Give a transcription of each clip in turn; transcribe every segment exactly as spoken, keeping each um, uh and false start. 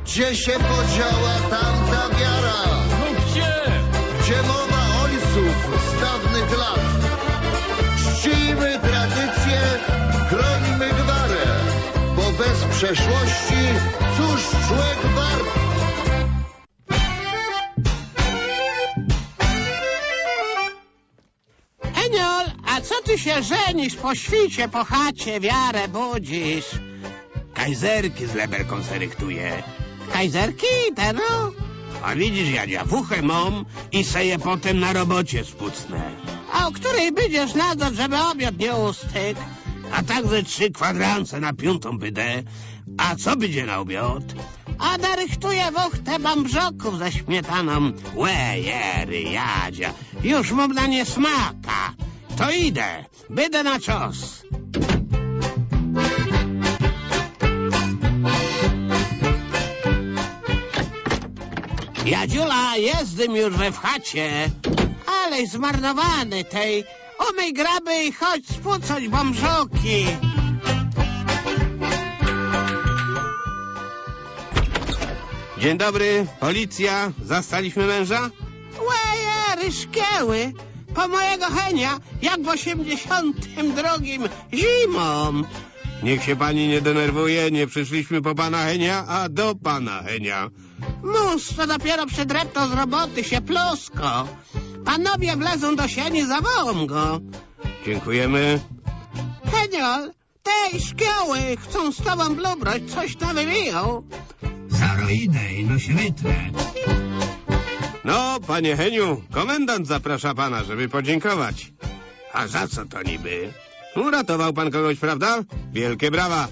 Gdzie się podziała tamta wiara? No gdzie? Gdzie mowa ojców z dawnych lat? Czcijmy tradycję, chronimy gwarę, bo bez przeszłości cóż człowiek wart? Heniol, a co ty się żenisz po świcie, po chacie, wiarę budzisz? Kajzerki z leberką se rychtuje. Kajzerki, Tero? A widzisz, Jadzia, wuchę mam i se je potem na robocie spucnę. A o której będziesz nadzor, żeby obiad nie ustygł? A tak ze trzy kwadranse na piątą bydę. A co będzie na obiad? A narychtuję wuchtę bambrzoków ze śmietaną. Łe, jery, Jadzia, już mam na nie smaka. To idę, będę na cios. Jadziula, jestem już we w chacie. Alej zmarnowany tej. Umyj graby i chodź spucać bambrzoki. Dzień dobry, policja. Zastaliśmy męża? Łajery, szkieły. Po mojego Henia, jak w osiemdziesiątym drugim zimą. Niech się pani nie denerwuje, nie przyszliśmy po pana Henia, a do pana Henia. Mus, to dopiero przedrepto z roboty się plusko. Panowie wlezą do sieni, zawołam go. Dziękujemy. Heniol, tej szkieły chcą z tobą blubrać, coś tam wybiją. Zaro idę i no się wytrę. No, panie Heniu, komendant zaprasza pana, żeby podziękować. A za co to niby? Uratował pan kogoś, prawda? Wielkie brawa.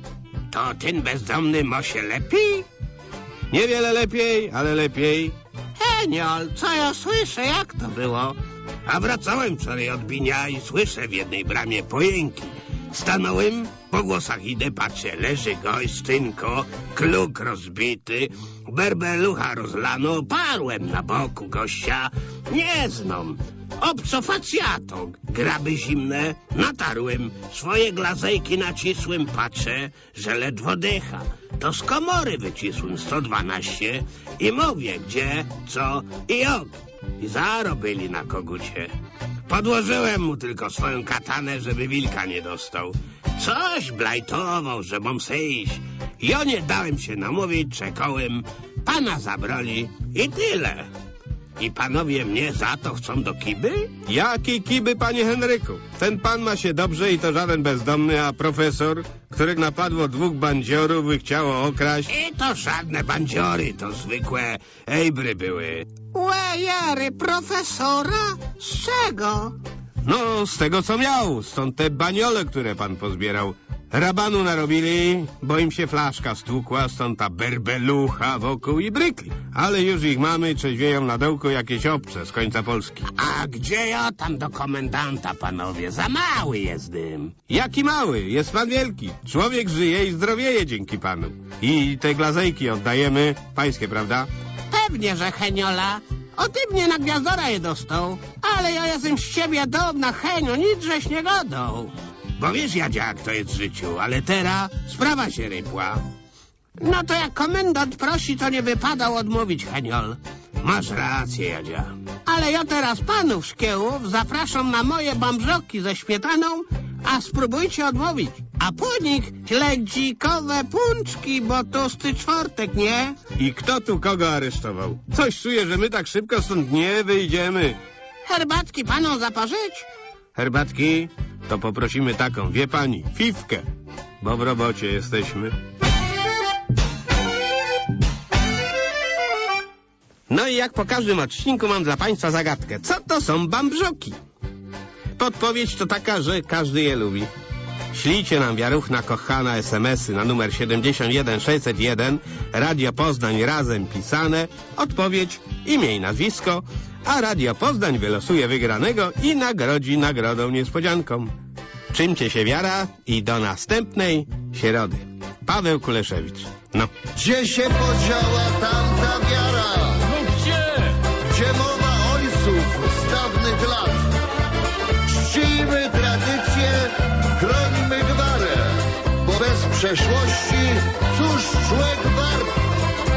To ten bezdomny ma się lepiej? Niewiele lepiej, ale lepiej. Heniol, co ja słyszę, jak to było? A wracałem wczoraj od Binia i słyszę w jednej bramie pojęki. Stanąłem, po głosach idę, patrzę, leży gość, tynko, kluk rozbity, berbelucha rozlano, oparłem na boku gościa, nie znam, obcofacjato, graby zimne, natarłem, swoje glazejki nacisłem, patrzę, że ledwo dycha. To z komory wycisłem sto dwanaście i mówię, gdzie, co i jak. I zaro byli na kogucie. Podłożyłem mu tylko swoją katanę, żeby wilka nie dostał. Coś blajtował, że mam se iść. Ja nie dałem się namówić, czekałem. Pana zabrali i tyle. I panowie mnie za to chcą do kiby? Jakiej kiby, panie Henryku? Ten pan ma się dobrze i to żaden bezdomny, a profesor, których napadło dwóch bandziorów i chciało okraść. I to żadne bandziory, to zwykłe ejbry były. Łajery, profesora? Z czego? No, z tego co miał, stąd te baniole, które pan pozbierał. Rabanu narobili, bo im się flaszka stłukła, stąd ta berbelucha wokół i brykli. Ale już ich mamy, trzeźwieją na dołku jakieś obce z końca Polski. A gdzie ja tam do komendanta, panowie? Za mały jestem. Jaki mały? Jest pan wielki. Człowiek żyje i zdrowieje dzięki panu. I te glazejki oddajemy, pańskie, prawda? Pewnie, że Heniola. O ty mnie na gwiazdora je dostał. Ale ja jestem z ciebie dumna, Henio, nic żeś nie godał. Bo wiesz, Jadzia, jak to jest w życiu, ale teraz sprawa się rypła. No to jak komendant prosi, to nie wypadał odmówić, Heniol. Masz rację, Jadzia. Ale ja teraz panów szkiełów zapraszam na moje bambrzoki ze śmietaną, a spróbujcie odmówić. A po nich śledzikowe pączki, bo tłusty czwartek, nie? I kto tu kogo aresztował? Coś czuję, że my tak szybko stąd nie wyjdziemy. Herbatki panom zaparzyć? Herbatki? To poprosimy taką, wie pani, fifkę, bo w robocie jesteśmy. No i jak po każdym odcinku mam dla państwa zagadkę. Co to są bambrzoki? Podpowiedź to taka, że każdy je lubi. Ślijcie nam wiaruchna kochana es em esy na numer siedemdziesiąt jeden sześćset jeden, Radio Poznań razem pisane, odpowiedź, imię i nazwisko, a Radio Poznań wylosuje wygranego i nagrodzi nagrodą niespodzianką. Trzymcie się wiara i do następnej środy. Paweł Kuleszewicz. No. Gdzie się podziała tamta wiara? No gdzie? Gdzie mowa ojców z dawnych lat? Czcijmy tradycję, chronimy gwarę, bo bez przeszłości cóż człowiek wart?